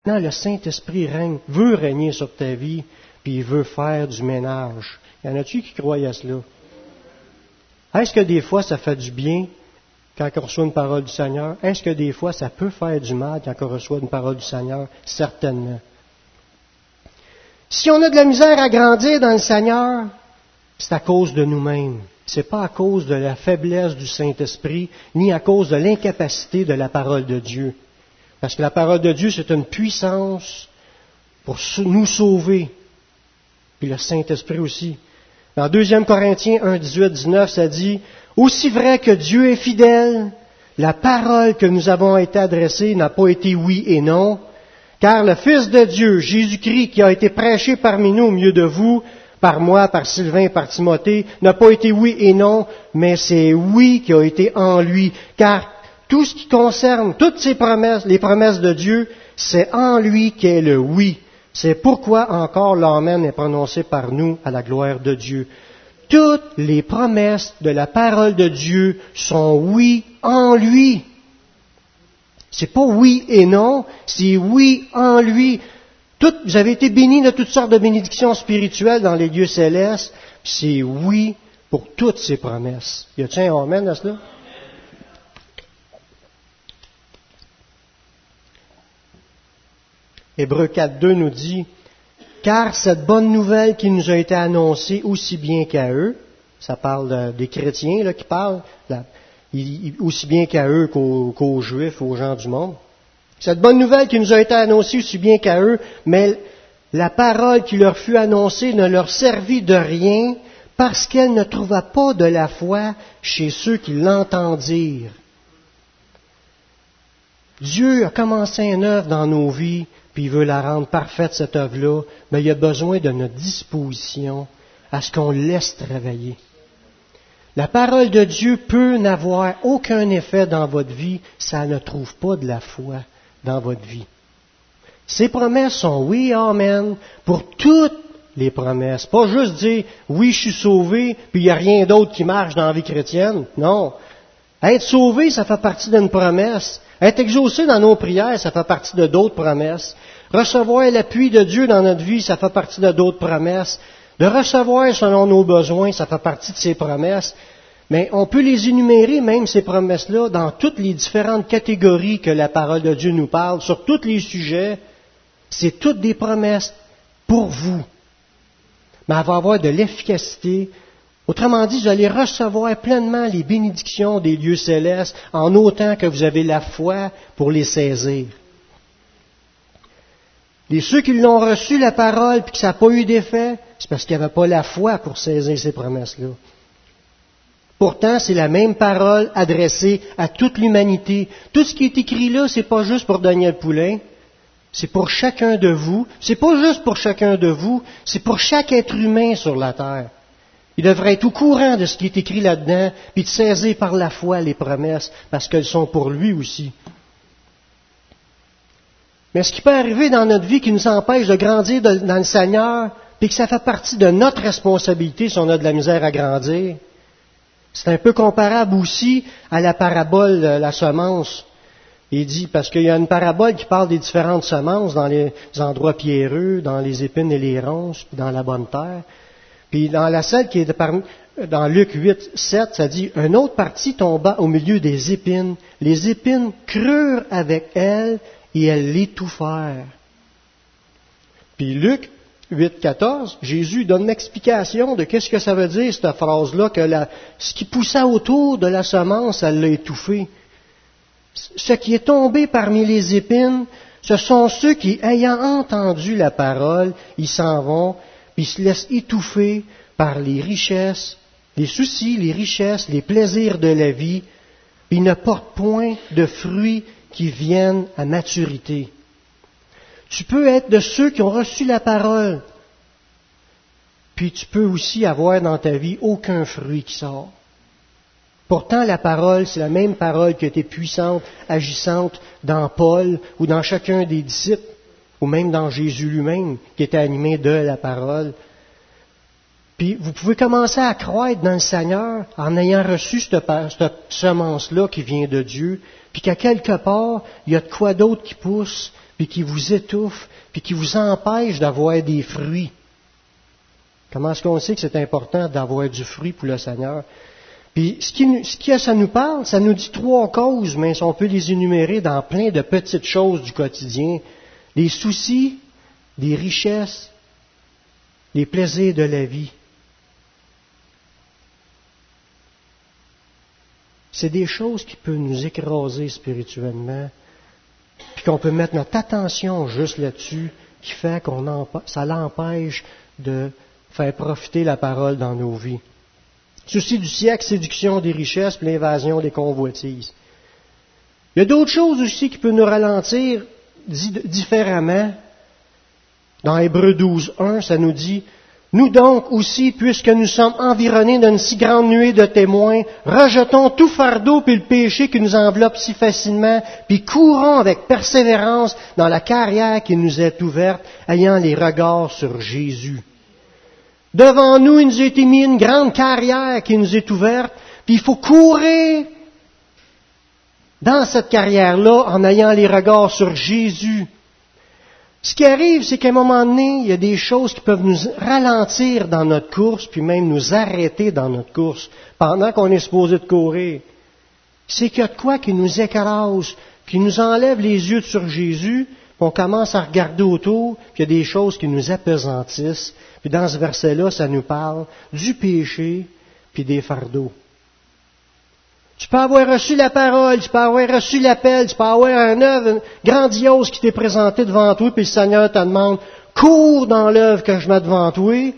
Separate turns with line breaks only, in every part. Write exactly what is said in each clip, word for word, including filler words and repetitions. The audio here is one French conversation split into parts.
Maintenant, le Saint-Esprit règne, veut régner sur ta vie, puis il veut faire du ménage. Y en a-tu qui croient à cela? Est-ce que des fois, ça fait du bien quand on reçoit une parole du Seigneur? Est-ce que des fois, ça peut faire du mal quand on reçoit une parole du Seigneur? Certainement. Si on a de la misère à grandir dans le Seigneur, c'est à cause de nous-mêmes. C'est pas à cause de la faiblesse du Saint-Esprit, ni à cause de l'incapacité de la parole de Dieu. Parce que la parole de Dieu, c'est une puissance pour nous sauver. Puis le Saint-Esprit aussi. Dans deux Corinthiens un, dix-huit, dix-neuf, ça dit « Aussi vrai que Dieu est fidèle, la parole que nous avons été adressée n'a pas été oui et non, car le Fils de Dieu, Jésus-Christ, qui a été prêché parmi nous au milieu de vous, par moi, par Sylvain, par Timothée, n'a pas été oui et non, mais c'est oui qui a été en lui. Car tout ce qui concerne toutes ces promesses, les promesses de Dieu, c'est en lui qu'est le oui. C'est pourquoi encore l'Amen est prononcé par nous à la gloire de Dieu. Toutes les promesses de la parole de Dieu sont oui en lui. C'est pas oui et non, c'est oui en lui. Tout, vous avez été bénis de toutes sortes de bénédictions spirituelles dans les lieux célestes. C'est oui pour toutes ces promesses. Y a-t-il un amen à cela? Hébreux quatre deux nous dit « Car cette bonne nouvelle qui nous a été annoncée aussi bien qu'à eux », ça parle de, des chrétiens là, qui parlent, là, aussi bien qu'à eux qu'aux, qu'aux Juifs, aux gens du monde. Cette bonne nouvelle qui nous a été annoncée aussi bien qu'à eux, mais la parole qui leur fut annoncée ne leur servit de rien parce qu'elle ne trouva pas de la foi chez ceux qui l'entendirent. Dieu a commencé une œuvre dans nos vies, puis il veut la rendre parfaite, cette œuvre-là, mais il a besoin de notre disposition à ce qu'on le laisse travailler. La parole de Dieu peut n'avoir aucun effet dans votre vie si elle ne trouve pas de la foi dans votre vie. Ces promesses sont oui, amen, pour toutes les promesses. Pas juste dire oui, je suis sauvé, puis il n'y a rien d'autre qui marche dans la vie chrétienne. Non. Être sauvé, ça fait partie d'une promesse. Être exaucé dans nos prières, ça fait partie de d'autres promesses. Recevoir l'appui de Dieu dans notre vie, ça fait partie de d'autres promesses. De recevoir selon nos besoins, ça fait partie de ces promesses. Mais on peut les énumérer, même ces promesses-là, dans toutes les différentes catégories que la parole de Dieu nous parle, sur tous les sujets. C'est toutes des promesses pour vous. Mais elle va avoir de l'efficacité. Autrement dit, vous allez recevoir pleinement les bénédictions des lieux célestes en autant que vous avez la foi pour les saisir. Et ceux qui l'ont reçu, la parole, puis que ça n'a pas eu d'effet, c'est parce qu'il n'y avait pas la foi pour saisir ces promesses-là. Pourtant, c'est la même parole adressée à toute l'humanité. Tout ce qui est écrit là, c'est pas juste pour Daniel Poulain, c'est pour chacun de vous. C'est pas juste pour chacun de vous, c'est pour chaque être humain sur la terre. Il devrait être au courant de ce qui est écrit là-dedans, puis de saisir par la foi les promesses, parce qu'elles sont pour lui aussi. Mais ce qui peut arriver dans notre vie qui nous empêche de grandir dans le Seigneur, puis que ça fait partie de notre responsabilité si on a de la misère à grandir, c'est un peu comparable aussi à la parabole de la semence. Il dit, parce qu'il y a une parabole qui parle des différentes semences dans les endroits pierreux, dans les épines et les ronces, puis dans la bonne terre. Puis dans la celle qui est parmi, dans Luc huit, sept, ça dit, une autre partie tomba au milieu des épines. Les épines crurent avec elle et elles l'étouffèrent. Puis Luc huit, quatorze, Jésus donne une explication de qu'est-ce que ça veut dire, cette phrase-là, que la, ce qui poussait autour de la semence, elle l'a étouffé. Ce qui est tombé parmi les épines, ce sont ceux qui, ayant entendu la parole, ils s'en vont, puis ils se laissent étouffer par les richesses, les soucis, les richesses, les plaisirs de la vie, puis ils ne portent point de fruits qui viennent à maturité. Tu peux être de ceux qui ont reçu la parole, puis tu peux aussi avoir dans ta vie aucun fruit qui sort. Pourtant, la parole, c'est la même parole qui a été puissante, agissante dans Paul ou dans chacun des disciples, ou même dans Jésus lui-même, qui était animé de la parole. Puis vous pouvez commencer à croître dans le Seigneur en ayant reçu cette, cette semence-là qui vient de Dieu, puis qu'à quelque part, il y a de quoi d'autre qui pousse, puis qui vous étouffe, puis qui vous empêche d'avoir des fruits. Comment est-ce qu'on sait que c'est important d'avoir du fruit pour le Seigneur? Puis ce qui, ce qui ça nous parle, ça nous dit trois causes, mais on peut les énumérer dans plein de petites choses du quotidien. Les soucis, les richesses, les plaisirs de la vie. C'est des choses qui peuvent nous écraser spirituellement, puis qu'on peut mettre notre attention juste là-dessus, qui fait qu'on empê- ça l'empêche de faire profiter la parole dans nos vies. Souci du siècle, séduction des richesses, puis l'invasion des convoitises. Il y a d'autres choses aussi qui peuvent nous ralentir différemment. Dans Hébreux douze, un, ça nous dit « Nous donc aussi, puisque nous sommes environnés d'une si grande nuée de témoins, rejetons tout fardeau puis le péché qui nous enveloppe si facilement, puis courons avec persévérance dans la carrière qui nous est ouverte, ayant les regards sur Jésus. » Devant nous, il nous a été mis une grande carrière qui nous est ouverte, puis il faut courir dans cette carrière-là en ayant les regards sur Jésus. Ce qui arrive, c'est qu'à un moment donné, il y a des choses qui peuvent nous ralentir dans notre course, puis même nous arrêter dans notre course, pendant qu'on est supposé de courir. C'est qu'il y a de quoi qui nous écrase, qui nous enlève les yeux sur Jésus, puis on commence à regarder autour, puis il y a des choses qui nous appesantissent. Puis dans ce verset-là, ça nous parle du péché, puis des fardeaux. Tu peux avoir reçu la parole, tu peux avoir reçu l'appel, tu peux avoir un œuvre grandiose qui t'est présentée devant toi, puis le Seigneur te demande, cours dans l'œuvre que je mets devant toi. Puis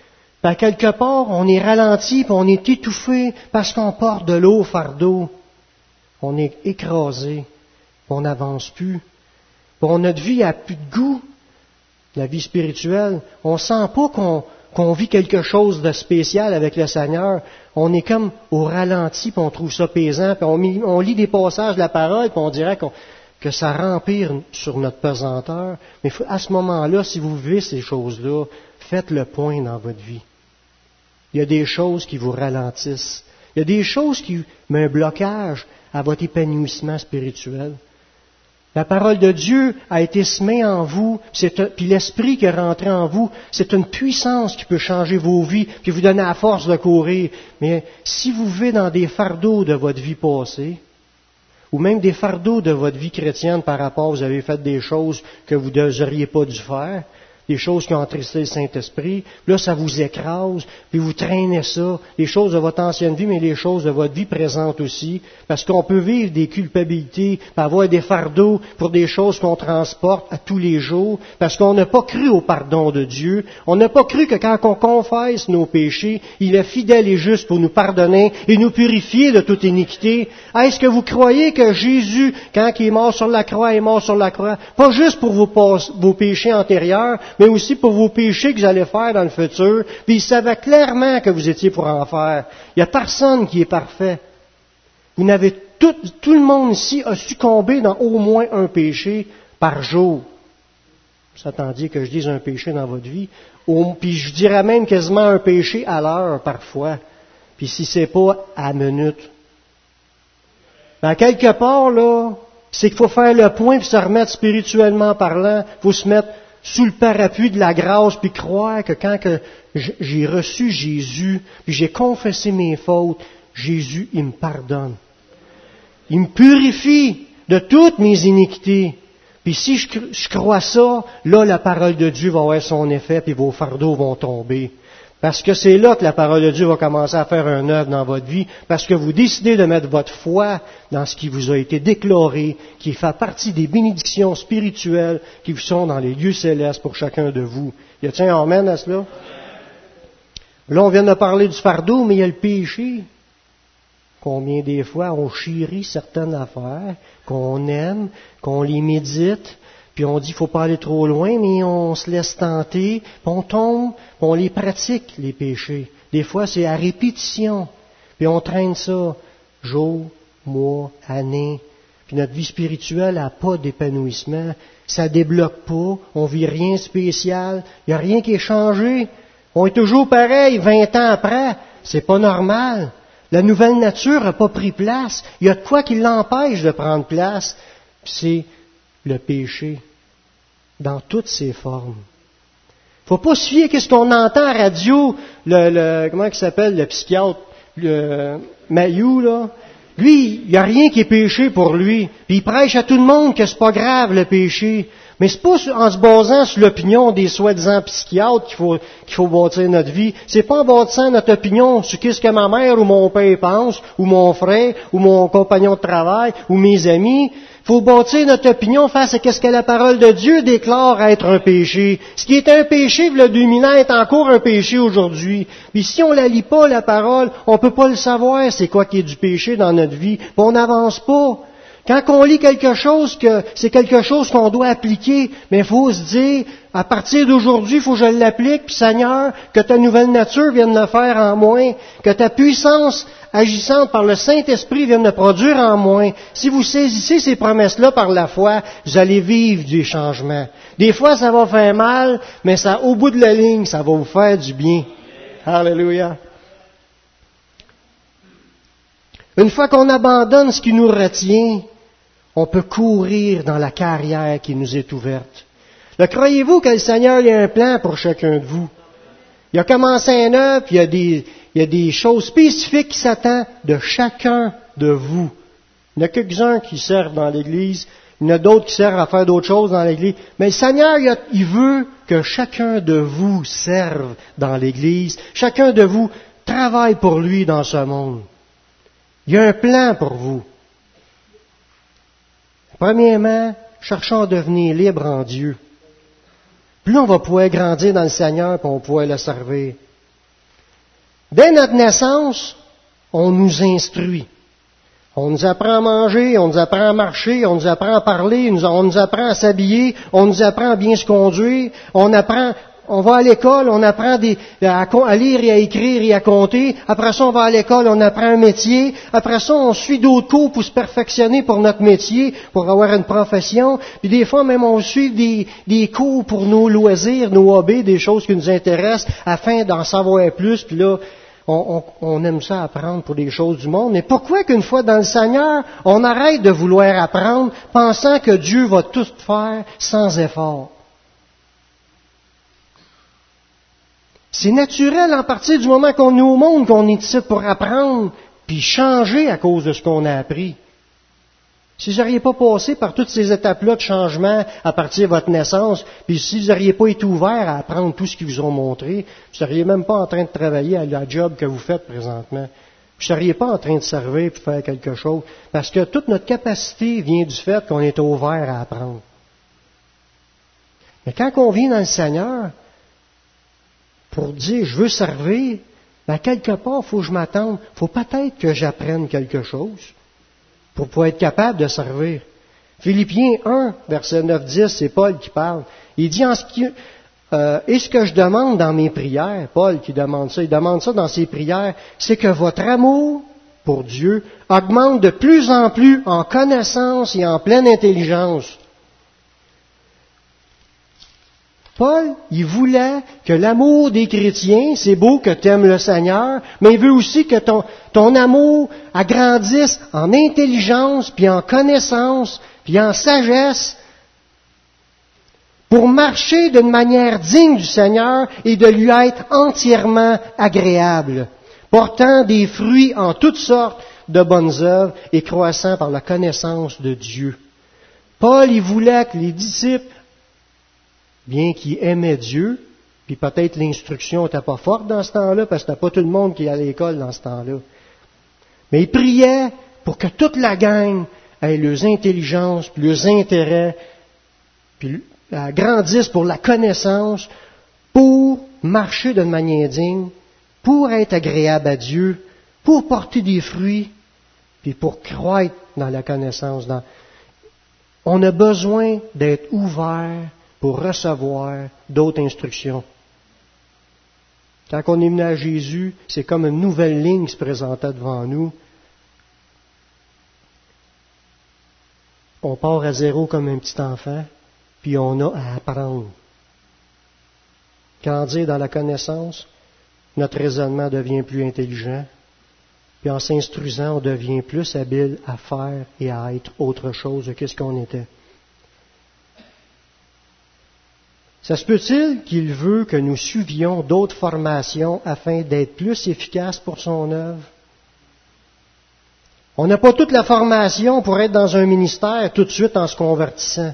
à quelque part, on est ralenti, puis on est étouffé parce qu'on porte de l'eau fardeau. On est écrasé, puis on n'avance plus. Puis notre vie n'a plus de goût, la vie spirituelle. On ne sent pas qu'on, qu'on vit quelque chose de spécial avec le Seigneur. On est comme au ralenti, puis on trouve ça pesant, puis on, on lit des passages de la parole, puis on dirait qu'on, que ça rempire sur notre pesanteur. Mais à ce moment-là, si vous vivez ces choses-là, faites le point dans votre vie. Il y a des choses qui vous ralentissent. Il y a des choses qui mettent un blocage à votre épanouissement spirituel. La parole de Dieu a été semée en vous, c'est un, puis l'Esprit qui est rentré en vous, c'est une puissance qui peut changer vos vies, puis vous donner la force de courir. Mais si vous vivez dans des fardeaux de votre vie passée, ou même des fardeaux de votre vie chrétienne par rapport, vous avez fait des choses que vous n'auriez pas dû faire, des choses qui ont attristé le Saint-Esprit, là ça vous écrase, puis vous traînez ça, les choses de votre ancienne vie, mais les choses de votre vie présente aussi, parce qu'on peut vivre des culpabilités, avoir des fardeaux pour des choses qu'on transporte à tous les jours, parce qu'on n'a pas cru au pardon de Dieu, on n'a pas cru que quand on confesse nos péchés, il est fidèle et juste pour nous pardonner et nous purifier de toute iniquité. Est-ce que vous croyez que Jésus, quand il est mort sur la croix, est mort sur la croix, pas juste pour vos, vos péchés antérieurs, mais aussi pour vos péchés que vous allez faire dans le futur, puis il savait clairement que vous étiez pour en faire. Il n'y a personne qui est parfait. Vous n'avez tout, tout le monde ici a succombé dans au moins un péché par jour. Vous attendiez que je dise un péché dans votre vie, au, puis je dirais même quasiment un péché à l'heure parfois, puis si c'est pas à minute. Ben, quelque part, là, c'est qu'il faut faire le point puis se remettre spirituellement parlant, il faut se mettre sous le parapluie de la grâce, puis croire que quand que j'ai reçu Jésus, puis j'ai confessé mes fautes, Jésus, il me pardonne. Il me purifie de toutes mes iniquités. Puis si je, je crois ça, là, la parole de Dieu va avoir son effet, puis vos fardeaux vont tomber. Parce que c'est là que la parole de Dieu va commencer à faire un œuvre dans votre vie, parce que vous décidez de mettre votre foi dans ce qui vous a été déclaré, qui fait partie des bénédictions spirituelles qui vous sont dans les lieux célestes pour chacun de vous. Y a-t-il un amen à cela? Là, on vient de parler du fardeau, mais il y a le péché. Combien des fois on chérit certaines affaires, qu'on aime, qu'on les médite, puis on dit qu'il ne faut pas aller trop loin, mais on se laisse tenter, puis on tombe, puis on les pratique, les péchés. Des fois, c'est à répétition. Puis on traîne ça jour, mois, année. Puis notre vie spirituelle n'a pas d'épanouissement. Ça ne débloque pas. On vit rien de spécial. Il n'y a rien qui est changé. On est toujours pareil, vingt ans après. C'est pas normal. La nouvelle nature n'a pas pris place. Il y a de quoi qui l'empêche de prendre place. Puis c'est le péché. dans toutes ses formes. Faut pas se fier à ce qu'on entend à la radio, le, le comment il s'appelle, le psychiatre, le Mayou, là. Lui, il n'y a rien qui est péché pour lui. Puis il prêche à tout le monde que c'est pas grave le péché. Mais c'est pas en se basant sur l'opinion des soi-disant psychiatres qu'il faut, qu'il faut bâtir notre vie. C'est pas en bâtissant notre opinion sur qu'est-ce que ma mère ou mon père pense, ou mon frère, ou mon compagnon de travail, ou mes amis. Il faut bâtir notre opinion face à ce que la parole de Dieu déclare être un péché. Ce qui était un péché, il y a deux mille ans, est encore un péché aujourd'hui. Puis si on la lit pas, la parole, on peut pas le savoir, c'est quoi qui est du péché dans notre vie. Puis on n'avance pas. Quand on lit quelque chose, que c'est quelque chose qu'on doit appliquer, mais il faut se dire, à partir d'aujourd'hui, il faut que je l'applique, puis Seigneur, que ta nouvelle nature vienne le faire en moi, que ta puissance agissante par le Saint-Esprit vienne le produire en moi. Si vous saisissez ces promesses-là par la foi, vous allez vivre des changements. Des fois, ça va faire mal, mais ça, au bout de la ligne, ça va vous faire du bien. Alléluia. Une fois qu'on abandonne ce qui nous retient, on peut courir dans la carrière qui nous est ouverte. Là, croyez-vous que le Seigneur il a un plan pour chacun de vous? Il a commencé un œuvre, puis il y a des, il y a des choses spécifiques qui s'attendent de chacun de vous. Il y en a quelques-uns qui servent dans l'Église, il y en a d'autres qui servent à faire d'autres choses dans l'Église. Mais le Seigneur, il, a, il veut que chacun de vous serve dans l'Église. Chacun de vous travaille pour lui dans ce monde. Il y a un plan pour vous. Premièrement, cherchons à devenir libres en Dieu. Plus on va pouvoir grandir dans le Seigneur, puis on va pouvoir le servir. Dès notre naissance, on nous instruit. On nous apprend à manger, on nous apprend à marcher, on nous apprend à parler, on nous apprend à s'habiller, on nous apprend à bien se conduire, on apprend, on va à l'école, on apprend des, à, à lire et à écrire et à compter. Après ça, on va à l'école, on apprend un métier. Après ça, on suit d'autres cours pour se perfectionner pour notre métier, pour avoir une profession. Puis des fois, même, on suit des, des cours pour nos loisirs, nos hobbies, des choses qui nous intéressent, afin d'en savoir plus. Puis là, on, on, on aime ça apprendre pour des choses du monde. Mais pourquoi qu'une fois dans le Seigneur, on arrête de vouloir apprendre, pensant que Dieu va tout faire sans effort? C'est naturel, en partir du moment qu'on est au monde, qu'on est ici pour apprendre, puis changer à cause de ce qu'on a appris. Si vous n'auriez pas passé par toutes ces étapes-là de changement à partir de votre naissance, puis si vous n'auriez pas été ouvert à apprendre tout ce qu'ils vous ont montré, vous ne seriez même pas en train de travailler à la job que vous faites présentement. Vous ne seriez pas en train de servir et faire quelque chose, parce que toute notre capacité vient du fait qu'on est ouvert à apprendre. Mais quand on vient dans le Seigneur, pour dire, je veux servir, ben quelque part, il faut que je m'attende. Il faut peut-être que j'apprenne quelque chose pour pouvoir être capable de servir. Philippiens un, verset neuf dix, c'est Paul qui parle. Il dit, en ce qui, euh, et ce que je demande dans mes prières, Paul qui demande ça, il demande ça dans ses prières, c'est que votre amour pour Dieu augmente de plus en plus en connaissance et en pleine intelligence. Paul, il voulait que l'amour des chrétiens, c'est beau que tu aimes le Seigneur, mais il veut aussi que ton, ton amour agrandisse en intelligence, puis en connaissance, puis en sagesse, pour marcher d'une manière digne du Seigneur et de lui être entièrement agréable, portant des fruits en toutes sortes de bonnes œuvres et croissant par la connaissance de Dieu. Paul, il voulait que les disciples, bien qu'ils aimaient Dieu, puis peut-être l'instruction n'était pas forte dans ce temps-là, parce que c'était pas tout le monde qui allait à l'école dans ce temps-là. Mais ils priaient pour que toute la gang ait leurs intelligences, puis leurs intérêts, puis grandissent pour la connaissance, pour marcher d'une manière digne, pour être agréable à Dieu, pour porter des fruits, puis pour croître dans la connaissance. Dans... On a besoin d'être ouvert pour recevoir d'autres instructions. Quand on est venu à Jésus, c'est comme une nouvelle ligne qui se présentait devant nous. On part à zéro comme un petit enfant, puis on a à apprendre. Grandir dans la connaissance, notre raisonnement devient plus intelligent, puis en s'instruisant, on devient plus habile à faire et à être autre chose que ce qu'on était. Ça se peut-il qu'il veut que nous suivions d'autres formations afin d'être plus efficaces pour son œuvre? On n'a pas toute la formation pour être dans un ministère tout de suite en se convertissant.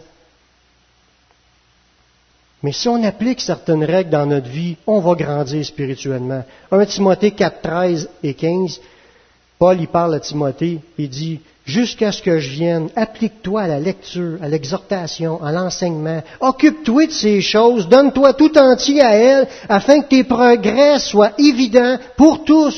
Mais si on applique certaines règles dans notre vie, on va grandir spirituellement. premier Timothée quatre, treize et quinze, Paul y parle à Timothée, il dit « Jusqu'à ce que je vienne, applique-toi à la lecture, à l'exhortation, à l'enseignement. Occupe-toi de ces choses, donne-toi tout entier à elles, afin que tes progrès soient évidents pour tous. »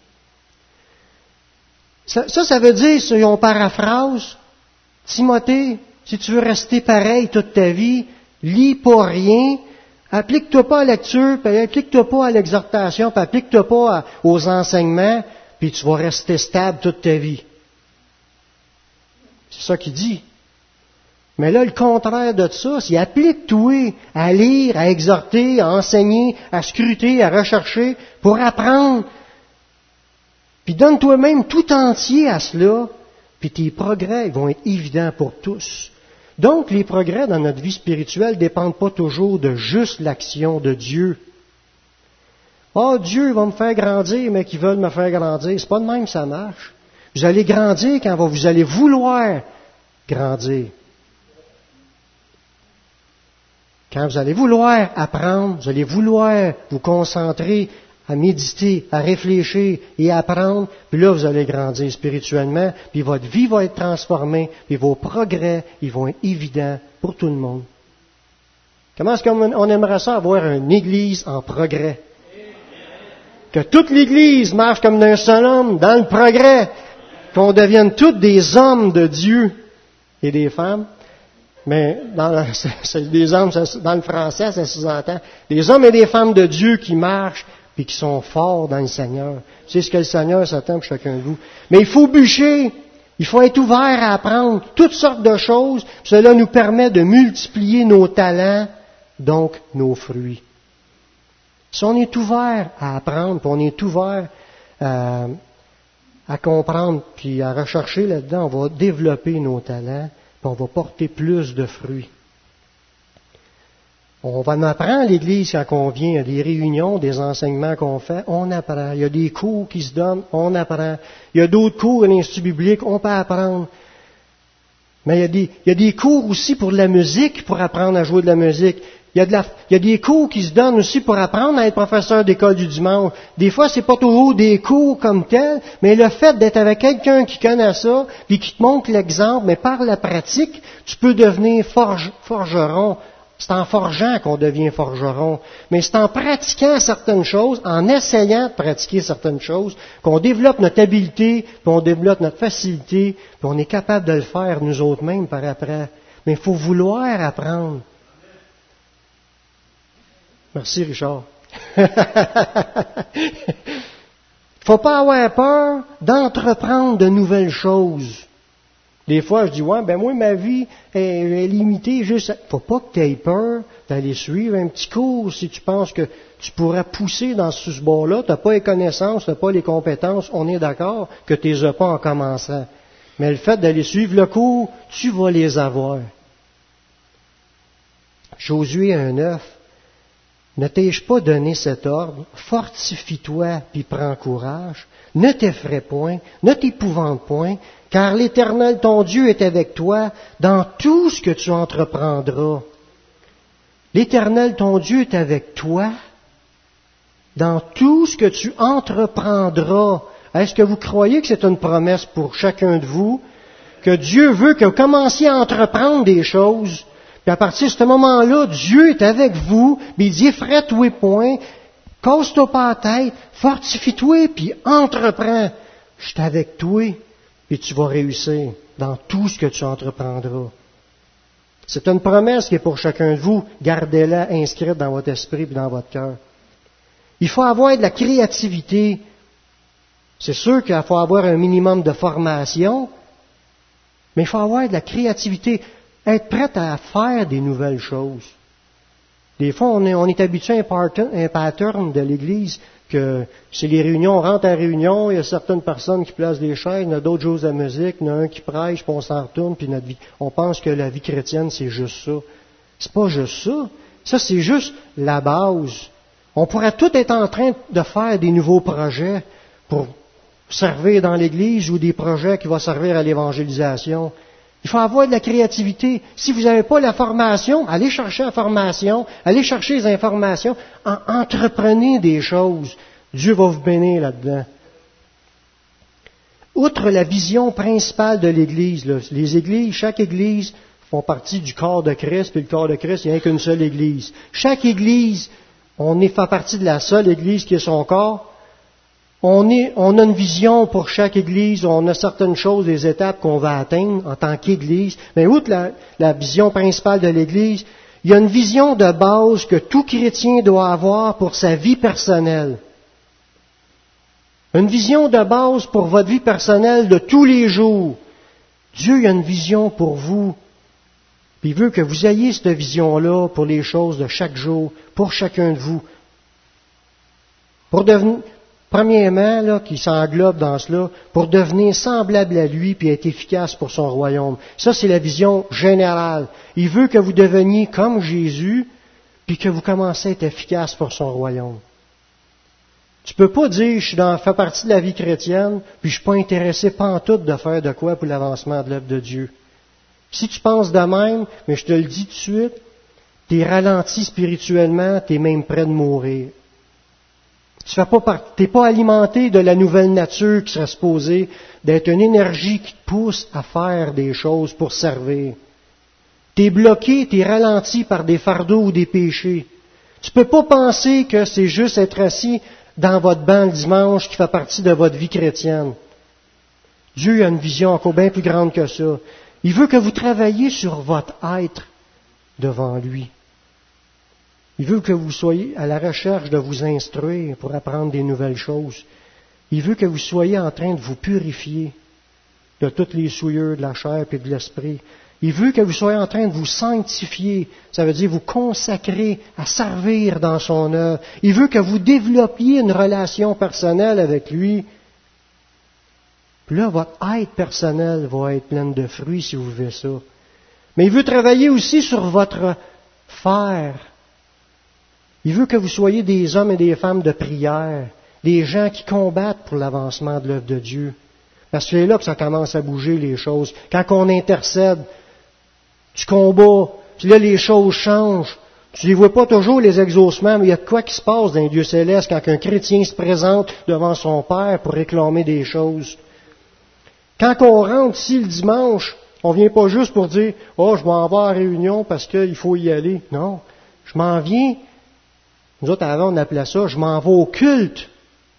Ça, ça, ça veut dire, si on paraphrase, Timothée, si tu veux rester pareil toute ta vie, lis pas rien, applique-toi pas à la lecture, puis applique-toi pas à l'exhortation, puis applique-toi pas à, aux enseignements, puis tu vas rester stable toute ta vie. C'est ça qu'il dit. Mais là, le contraire de ça, c'est applique-toi à lire, à exhorter, à enseigner, à scruter, à rechercher, pour apprendre. Puis donne toi-même tout entier à cela, puis tes progrès vont être évidents pour tous. Donc, les progrès dans notre vie spirituelle ne dépendent pas toujours de juste l'action de Dieu. Oh, Dieu va me faire grandir, mais qui veulent me faire grandir. C'est pas de même que ça marche. Vous allez grandir quand vous allez vouloir grandir. Quand vous allez vouloir apprendre, vous allez vouloir vous concentrer à méditer, à réfléchir et à apprendre, puis là, vous allez grandir spirituellement, puis votre vie va être transformée, puis vos progrès, ils vont être évidents pour tout le monde. Comment est-ce qu'on aimerait ça, avoir une Église en progrès? Que toute l'Église marche comme d'un seul homme, dans le progrès, qu'on devienne tous des hommes de Dieu et des femmes. Mais dans le, c'est des hommes, dans le français, ça sous-entend, des hommes et des femmes de Dieu qui marchent, puis qui sont forts dans le Seigneur. C'est ce que le Seigneur s'attend pour chacun de vous. Mais il faut bûcher, il faut être ouvert à apprendre toutes sortes de choses. Cela nous permet de multiplier nos talents, donc nos fruits. Si on est ouvert à apprendre, puis on est ouvert à, à comprendre, puis à rechercher là-dedans, on va développer nos talents, puis on va porter plus de fruits. On va en apprendre à l'Église quand on vient, il y a des réunions, des enseignements qu'on fait, on apprend. Il y a des cours qui se donnent, on apprend. Il y a d'autres cours à l'Institut biblique, on peut apprendre. Mais il y a des, il y a des cours aussi pour de la musique, pour apprendre à jouer de la musique. Il y, a de la, il y a des cours qui se donnent aussi pour apprendre à être professeur d'école du dimanche. Des fois, c'est pas toujours des cours comme tels, mais le fait d'être avec quelqu'un qui connaît ça, puis qui te montre l'exemple, mais par la pratique, tu peux devenir forge, forgeron. C'est en forgeant qu'on devient forgeron. Mais c'est en pratiquant certaines choses, en essayant de pratiquer certaines choses, qu'on développe notre habileté, puis on développe notre facilité, puis on est capable de le faire nous autres mêmes par après. Mais il faut vouloir apprendre. Merci, Richard. Il ne faut pas avoir peur d'entreprendre de nouvelles choses. Des fois, je dis, ouais, ben moi, ma vie est, est limitée juste à... Faut pas que tu aies peur d'aller suivre un petit cours si tu penses que tu pourrais pousser dans ce bord-là. Tu n'as pas les connaissances, tu n'as pas les compétences. On est d'accord que tu les as pas en commençant. Mais le fait d'aller suivre le cours, tu vas les avoir. Josué un neuf. Ne t'ai-je pas donné cet ordre? Fortifie-toi, puis prends courage. Ne t'effraie point, ne t'épouvante point, car l'Éternel, ton Dieu, est avec toi dans tout ce que tu entreprendras. L'Éternel, ton Dieu, est avec toi dans tout ce que tu entreprendras. Est-ce que vous croyez que c'est une promesse pour chacun de vous, que Dieu veut que vous commenciez à entreprendre des choses? Puis à partir de ce moment-là, Dieu est avec vous, puis il dit, effraie-toi point, casse-toi pas la tête, fortifie-toi, puis entreprends. Je suis avec toi, puis tu vas réussir dans tout ce que tu entreprendras. C'est une promesse qui est pour chacun de vous. Gardez-la inscrite dans votre esprit et dans votre cœur. Il faut avoir de la créativité. C'est sûr qu'il faut avoir un minimum de formation, mais il faut avoir de la créativité. Être prête à faire des nouvelles choses. Des fois, on est, on est habitué à un pattern, un pattern de l'Église, que c'est les réunions, on rentre à la réunion, il y a certaines personnes qui placent des chaises, il y en a d'autres jouent de la musique, il y en a un qui prêche, puis on s'en retourne, puis notre vie, on pense que la vie chrétienne, c'est juste ça. C'est pas juste ça. Ça, c'est juste la base. On pourrait tout être en train de faire des nouveaux projets pour servir dans l'Église ou des projets qui vont servir à l'évangélisation. Il faut avoir de la créativité. Si vous n'avez pas la formation, allez chercher la formation, allez chercher les informations, en, entreprenez des choses. Dieu va vous bénir là-dedans. Outre la vision principale de l'Église, là, les églises, chaque Église font partie du corps de Christ, puis le corps de Christ, il n'y a qu'une seule Église. Chaque Église, on est fait partie de la seule Église qui est son corps. On, est, on a une vision pour chaque Église, on a certaines choses, des étapes qu'on va atteindre en tant qu'Église. Mais outre la, la vision principale de l'Église, il y a une vision de base que tout chrétien doit avoir pour sa vie personnelle. Une vision de base pour votre vie personnelle de tous les jours. Dieu a une vision pour vous. Puis il veut que vous ayez cette vision-là pour les choses de chaque jour, pour chacun de vous. Pour devenir... Premièrement, là, qui s'englobe dans cela, pour devenir semblable à lui puis être efficace pour son royaume. Ça, c'est la vision générale. Il veut que vous deveniez comme Jésus, puis que vous commencez à être efficace pour son royaume. Tu peux pas dire, je suis dans, fais partie de la vie chrétienne, puis je suis pas intéressé pantoute de faire de quoi pour l'avancement de l'œuvre de Dieu. Si tu penses de même, mais je te le dis tout de suite, tu es ralenti spirituellement, tu es même près de mourir. Tu n'es pas alimenté de la nouvelle nature qui serait supposée d'être une énergie qui te pousse à faire des choses pour servir. Tu es bloqué, tu es ralenti par des fardeaux ou des péchés. Tu ne peux pas penser que c'est juste être assis dans votre banc le dimanche qui fait partie de votre vie chrétienne. Dieu a une vision encore bien plus grande que ça. Il veut que vous travailliez sur votre être devant lui. Il veut que vous soyez à la recherche de vous instruire pour apprendre des nouvelles choses. Il veut que vous soyez en train de vous purifier de toutes les souillures de la chair et de l'esprit. Il veut que vous soyez en train de vous sanctifier, ça veut dire vous consacrer à servir dans son œuvre. Il veut que vous développiez une relation personnelle avec lui. Puis là, votre être personnel va être pleine de fruits si vous vivez ça. Mais il veut travailler aussi sur votre faire. Il veut que vous soyez des hommes et des femmes de prière, des gens qui combattent pour l'avancement de l'œuvre de Dieu. Parce que c'est là que ça commence à bouger les choses. Quand on intercède, tu combats, puis là les choses changent. Tu ne les vois pas toujours, les exaucements, mais il y a de quoi qui se passe dans les dieux célestes quand un chrétien se présente devant son Père pour réclamer des choses. Quand on rentre ici le dimanche, on ne vient pas juste pour dire « Oh, je m'en vais à la réunion parce qu'il faut y aller. » Non, je m'en viens. Nous autres, avant, on appelait ça « Je m'en vais au culte ».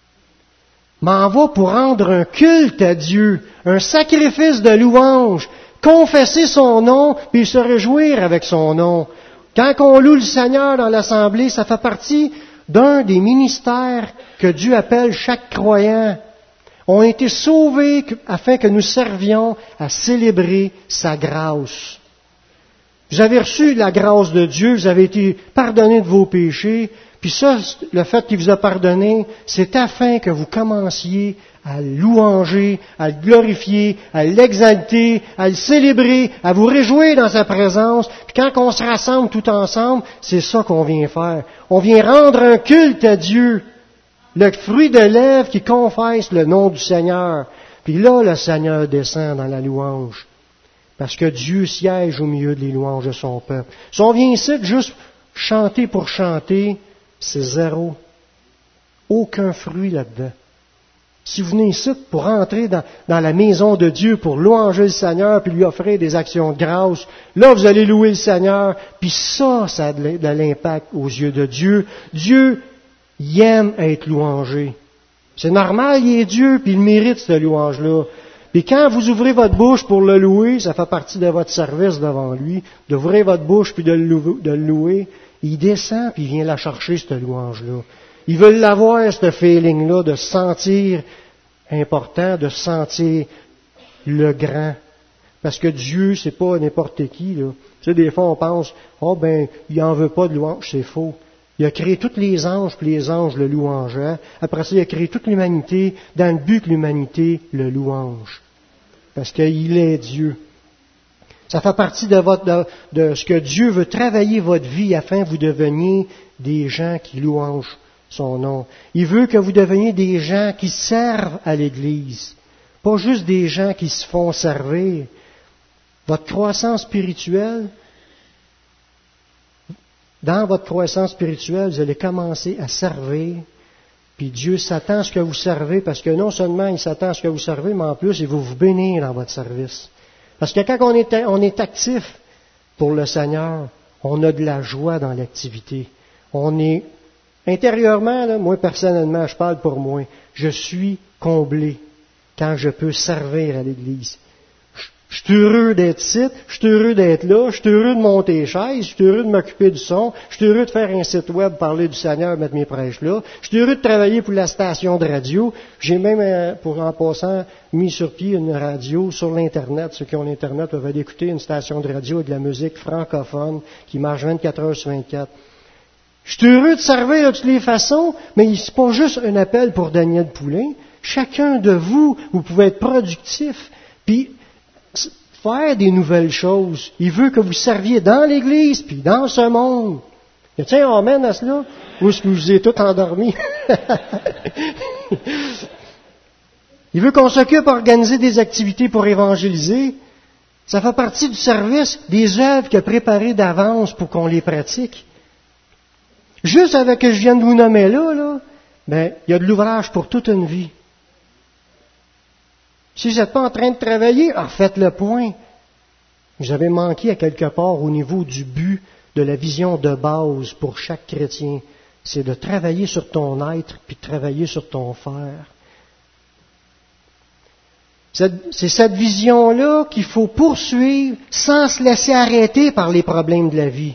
M'en va pour rendre un culte à Dieu, un sacrifice de louange, confesser son nom, puis se réjouir avec son nom. Quand on loue le Seigneur dans l'Assemblée, ça fait partie d'un des ministères que Dieu appelle chaque croyant. On a été sauvés afin que nous servions à célébrer sa grâce. Vous avez reçu la grâce de Dieu, vous avez été pardonnés de vos péchés, puis ça, le fait qu'il vous a pardonné, c'est afin que vous commenciez à le louanger, à le glorifier, à l'exalter, à le célébrer, à vous réjouir dans sa présence. Puis quand on se rassemble tout ensemble, c'est ça qu'on vient faire. On vient rendre un culte à Dieu, le fruit de lèvres qui confesse le nom du Seigneur. Puis là, le Seigneur descend dans la louange. Parce que Dieu siège au milieu des louanges de son peuple. Si on vient ici juste chanter pour chanter, c'est zéro. Aucun fruit là-dedans. Si vous venez ici pour rentrer dans, dans la maison de Dieu, pour louanger le Seigneur, puis lui offrir des actions de grâce, là vous allez louer le Seigneur, puis ça, ça a de l'impact aux yeux de Dieu. Dieu, il aime être louangé. C'est normal, il est Dieu, puis il mérite cette louange-là. Puis quand vous ouvrez votre bouche pour le louer, ça fait partie de votre service devant lui, d'ouvrir votre bouche puis de le louer, de le louer. Il descend puis il vient la chercher, cette louange-là. Il veut l'avoir, ce feeling-là, de se sentir important, de se sentir le grand. Parce que Dieu, c'est pas n'importe qui, là. Tu sais, des fois, on pense, oh ben, il en veut pas de louange, c'est faux. Il a créé tous les anges, puis les anges le louangeaient. Après ça, il a créé toute l'humanité dans le but que l'humanité le louange. Parce qu'il est Dieu. Ça fait partie de, votre, de, de ce que Dieu veut travailler votre vie afin que vous deveniez des gens qui louangent son nom. Il veut que vous deveniez des gens qui servent à l'Église, pas juste des gens qui se font servir. Votre croissance spirituelle, dans votre croissance spirituelle, vous allez commencer à servir, puis Dieu s'attend à ce que vous servez, parce que non seulement il s'attend à ce que vous servez, mais en plus, il va vous bénir dans votre service. Parce que quand on est, on est actif pour le Seigneur, on a de la joie dans l'activité. On est, intérieurement, là, moi personnellement, je parle pour moi, je suis comblé quand je peux servir à l'Église. Je suis heureux d'être ici, je suis heureux d'être là, je suis heureux de monter les chaises, je suis heureux de m'occuper du son, je suis heureux de faire un site web, parler du Seigneur, mettre mes prêches là, je suis heureux de travailler pour la station de radio. J'ai même, pour en passant, mis sur pied une radio sur l'Internet. Ceux qui ont l'Internet peuvent aller écouter une station de radio avec de la musique francophone qui marche vingt-quatre heures sur vingt-quatre. Je suis heureux de servir de toutes les façons, mais c'est pas juste un appel pour Daniel Poulain. Chacun de vous, vous pouvez être productif, puis faire des nouvelles choses. Il veut que vous serviez dans l'Église, puis dans ce monde. Et tiens, on mène à cela. Ou est-ce que vous êtes tous endormis? Il veut qu'on s'occupe à organiser des activités pour évangéliser. Ça fait partie du service, des œuvres qu'il a préparées d'avance pour qu'on les pratique. Juste avec ce que je viens de vous nommer là, là, ben, il y a de l'ouvrage pour toute une vie. Si vous n'êtes pas en train de travailler, alors faites le point. Vous avez manqué à quelque part au niveau du but, de la vision de base pour chaque chrétien. C'est de travailler sur ton être, puis de travailler sur ton faire. C'est cette vision-là qu'il faut poursuivre sans se laisser arrêter par les problèmes de la vie.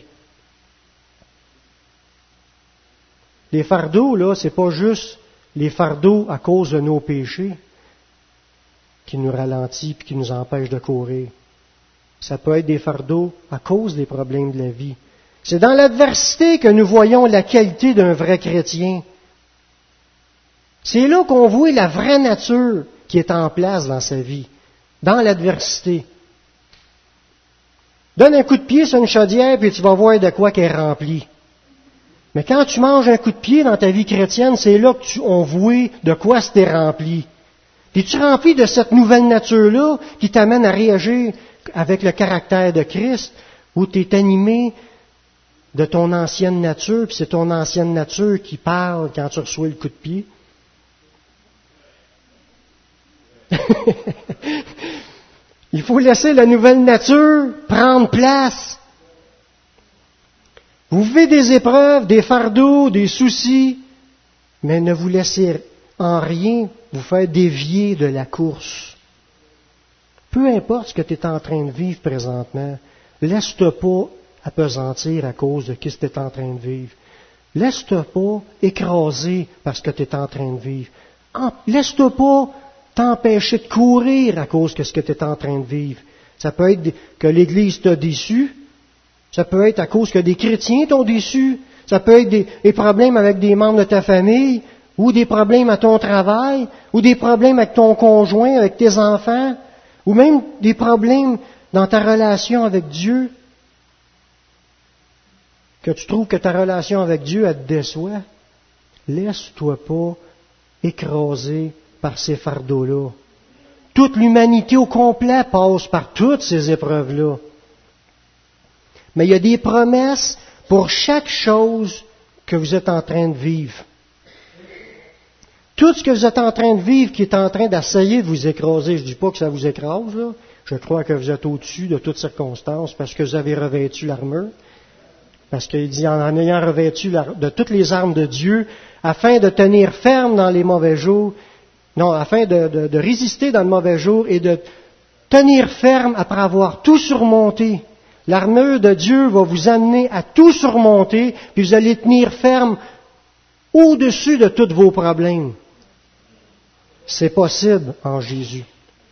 Les fardeaux, là, c'est pas juste les fardeaux à cause de nos péchés qui nous ralentit et qui nous empêche de courir. Ça peut être des fardeaux à cause des problèmes de la vie. C'est dans l'adversité que nous voyons la qualité d'un vrai chrétien. C'est là qu'on voit la vraie nature qui est en place dans sa vie, dans l'adversité. Donne un coup de pied sur une chaudière puis tu vas voir de quoi qu'elle est remplie. Mais quand tu manges un coup de pied dans ta vie chrétienne, c'est là que tu, on voit de quoi c'était rempli. Es-tu rempli de cette nouvelle nature-là qui t'amène à réagir avec le caractère de Christ, ou tu es animé de ton ancienne nature, puis c'est ton ancienne nature qui parle quand tu reçois le coup de pied? Il faut laisser la nouvelle nature prendre place. Vous vivez des épreuves, des fardeaux, des soucis, mais ne vous laissez en rien vous faire dévier de la course. Peu importe ce que tu es en train de vivre présentement, laisse-toi pas appesantir à cause de ce que tu es en train de vivre. Laisse-toi pas écraser par ce que tu es en train de vivre. Laisse-toi pas t'empêcher de courir à cause de ce que tu es en train de vivre. Ça peut être que l'Église t'a déçu. Ça peut être à cause que des chrétiens t'ont déçu. Ça peut être des, des problèmes avec des membres de ta famille, ou des problèmes à ton travail, ou des problèmes avec ton conjoint, avec tes enfants, ou même des problèmes dans ta relation avec Dieu. Que tu trouves que ta relation avec Dieu, elle te déçoit. Laisse-toi pas écraser par ces fardeaux-là. Toute l'humanité au complet passe par toutes ces épreuves-là. Mais il y a des promesses pour chaque chose que vous êtes en train de vivre. Tout ce que vous êtes en train de vivre qui est en train d'essayer de vous écraser, je ne dis pas que ça vous écrase, là. Je crois que vous êtes au-dessus de toutes circonstances parce que vous avez revêtu l'armure. Parce qu'il dit en ayant revêtu de toutes les armes de Dieu, afin de tenir ferme dans les mauvais jours, non, afin de, de, de résister dans le mauvais jour et de tenir ferme après avoir tout surmonté. L'armure de Dieu va vous amener à tout surmonter, puis vous allez tenir ferme au-dessus de tous vos problèmes. C'est possible en Jésus.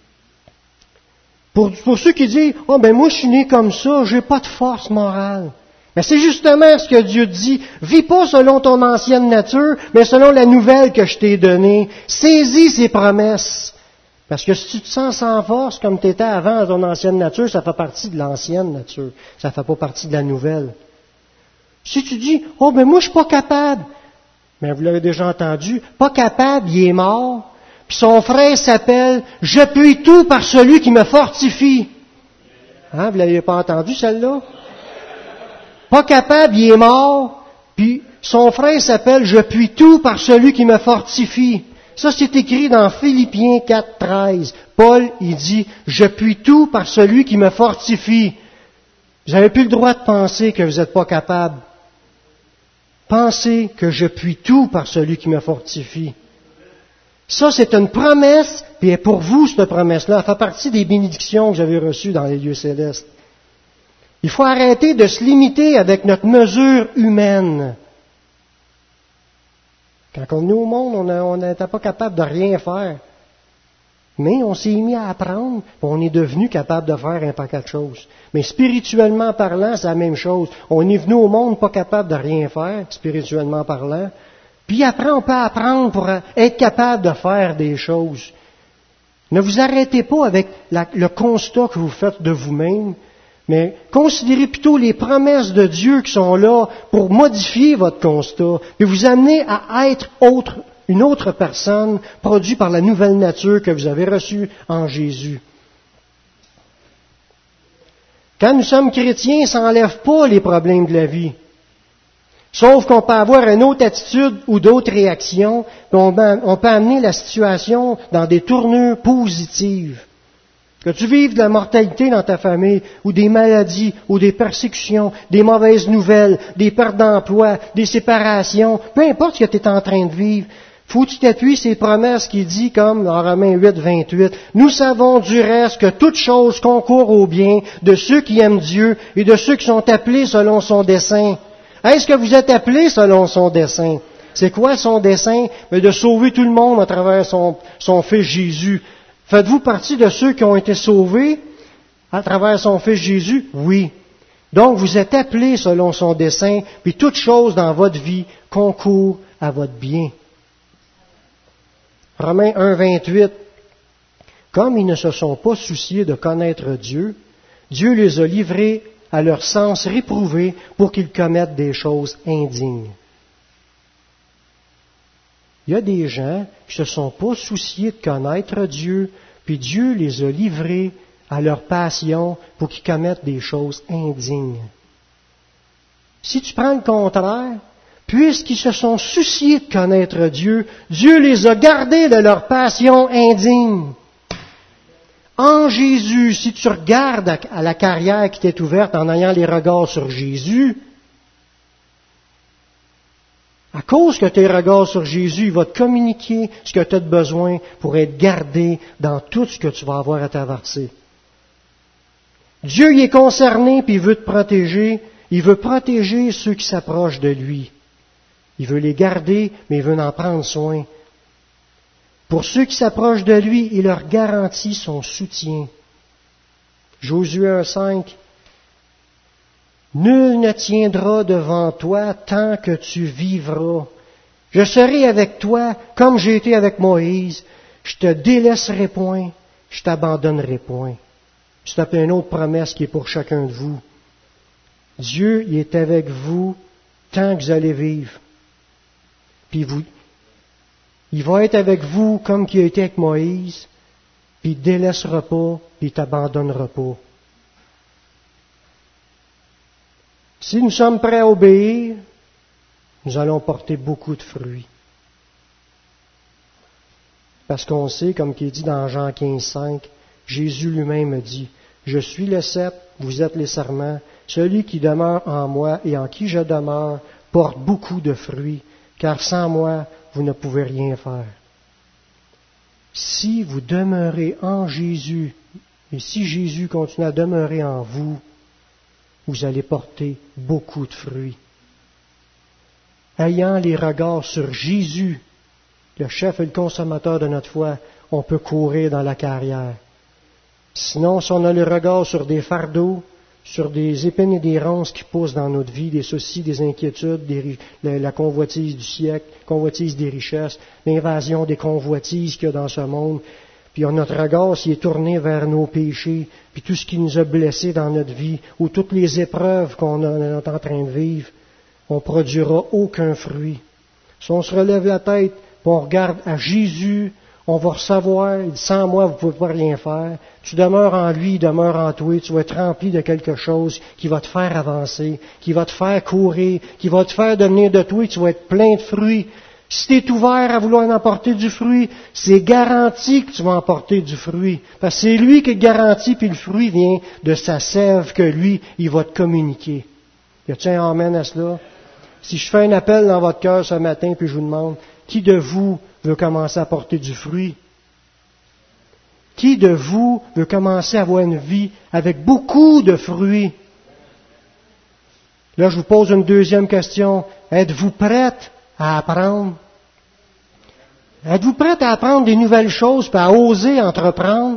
Pour, pour ceux qui disent, « Oh, ben moi je suis né comme ça, j'ai pas de force morale. » Mais c'est justement ce que Dieu dit. Vis pas selon ton ancienne nature, mais selon la nouvelle que je t'ai donnée. Saisis ses promesses. Parce que si tu te sens sans force comme tu étais avant dans ton ancienne nature, ça fait partie de l'ancienne nature. Ça ne fait pas partie de la nouvelle. Si tu dis, « Oh, ben moi, je suis pas capable. » Mais vous l'avez déjà entendu, pas capable, il est mort. Puis son frère s'appelle, « Je puis tout par celui qui me fortifie. » Hein, vous l'avez pas entendu, celle-là? Pas capable, il est mort. Puis son frère s'appelle, « Je puis tout par celui qui me fortifie. » Ça, c'est écrit dans Philippiens quatre, treize. Paul, il dit, « Je puis tout par celui qui me fortifie. » Vous n'avez plus le droit de penser que vous n'êtes pas capable. Pensez que je puis tout par celui qui me fortifie. Ça, c'est une promesse, puis pour vous, cette promesse-là, elle fait partie des bénédictions que j'avais reçues dans les lieux célestes. Il faut arrêter de se limiter avec notre mesure humaine. Quand on est au monde, on n'était pas capable de rien faire. Mais on s'est mis à apprendre, on est devenu capable de faire un paquet de choses. Mais spirituellement parlant, c'est la même chose. On est venu au monde pas capable de rien faire, spirituellement parlant. Puis après, on peut apprendre pour être capable de faire des choses. Ne vous arrêtez pas avec la, le constat que vous faites de vous-même, mais considérez plutôt les promesses de Dieu qui sont là pour modifier votre constat et vous amener à être autre, une autre personne produite par la nouvelle nature que vous avez reçue en Jésus. Quand nous sommes chrétiens, ça n'enlève pas les problèmes de la vie. Sauf qu'on peut avoir une autre attitude ou d'autres réactions, puis on, on peut amener la situation dans des tournures positives. Que tu vives de la mortalité dans ta famille, ou des maladies, ou des persécutions, des mauvaises nouvelles, des pertes d'emploi, des séparations, peu importe ce que tu es en train de vivre, faut que tu t'appuies ces promesses qui dit, comme dans Romains huit, vingt-huit, « Nous savons du reste que toute chose concourt au bien de ceux qui aiment Dieu et de ceux qui sont appelés selon son dessein. » Est-ce que vous êtes appelés selon son dessein? C'est quoi son dessein? Mais de sauver tout le monde à travers son, son Fils Jésus. Faites-vous partie de ceux qui ont été sauvés à travers son Fils Jésus? Oui. Donc, vous êtes appelés selon son dessein, puis toute chose dans votre vie concourt à votre bien. Romains un, vingt-huit. Comme ils ne se sont pas souciés de connaître Dieu, Dieu les a livrés à leur sens réprouvé pour qu'ils commettent des choses indignes. Il y a des gens qui ne se sont pas souciés de connaître Dieu, puis Dieu les a livrés à leur passion pour qu'ils commettent des choses indignes. Si tu prends le contraire, puisqu'ils se sont souciés de connaître Dieu, Dieu les a gardés de leur passion indigne. En Jésus, si tu regardes à la carrière qui t'est ouverte en ayant les regards sur Jésus, à cause que tes regards sur Jésus, il va te communiquer ce que tu as de besoin pour être gardé dans tout ce que tu vas avoir à traverser. Dieu y est concerné puis il veut te protéger. Il veut protéger ceux qui s'approchent de lui. Il veut les garder, mais il veut en prendre soin. Pour ceux qui s'approchent de lui, il leur garantit son soutien. Josué un, cinq. Nul ne tiendra devant toi tant que tu vivras. Je serai avec toi comme j'ai été avec Moïse. Je te délaisserai point, je t'abandonnerai point. C'est une autre promesse qui est pour chacun de vous. Dieu il est avec vous tant que vous allez vivre. Puis vous, il va être avec vous comme il a été avec Moïse, puis il ne te délaissera pas, puis il ne t'abandonnera pas. Si nous sommes prêts à obéir, nous allons porter beaucoup de fruits. Parce qu'on sait, comme il est dit dans Jean quinze, cinq, Jésus lui-même a dit, « Je suis le cep, vous êtes les sarments. Celui qui demeure en moi et en qui je demeure porte beaucoup de fruits, car sans moi, vous ne pouvez rien faire. » Si vous demeurez en Jésus, et si Jésus continue à demeurer en vous, vous allez porter beaucoup de fruits. Ayant les regards sur Jésus, le chef et le consommateur de notre foi, on peut courir dans la carrière. Sinon, si on a le regard sur des fardeaux, sur des épines et des ronces qui poussent dans notre vie, des soucis, des inquiétudes, des, la, la convoitise du siècle, convoitise des richesses, l'invasion des convoitises qu'il y a dans ce monde, puis notre regard s'y est tourné vers nos péchés, puis tout ce qui nous a blessés dans notre vie, ou toutes les épreuves qu'on est en train de vivre, on ne produira aucun fruit. Si on se relève la tête, puis on regarde à Jésus, on va recevoir, il dit, sans moi, vous ne pouvez pas rien faire. Tu demeures en lui, il demeure en toi, tu vas être rempli de quelque chose qui va te faire avancer, qui va te faire courir, qui va te faire devenir de toi, tu vas être plein de fruits. Si tu es ouvert à vouloir en apporter du fruit, c'est garanti que tu vas emporter du fruit. Parce que c'est lui qui garantit, puis le fruit vient de sa sève que lui, il va te communiquer. Y a-t-il un amen à cela? Si je fais un appel dans votre cœur ce matin, puis je vous demande, qui de vous veut commencer à porter du fruit? Qui de vous veut commencer à avoir une vie avec beaucoup de fruits? Là, je vous pose une deuxième question. Êtes-vous prête à apprendre? Êtes-vous prête à apprendre des nouvelles choses et à oser entreprendre?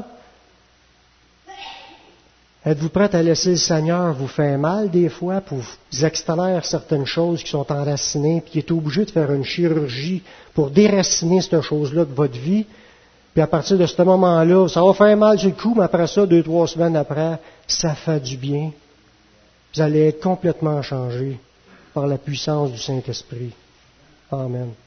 Êtes-vous prête à laisser le Seigneur vous faire mal des fois pour vous extraire certaines choses qui sont enracinées, puis qui est obligé de faire une chirurgie pour déraciner cette chose-là de votre vie? Puis à partir de ce moment-là, ça va faire mal sur le coup, mais après ça, deux, trois semaines après, ça fait du bien. Vous allez être complètement changé par la puissance du Saint-Esprit. Amen.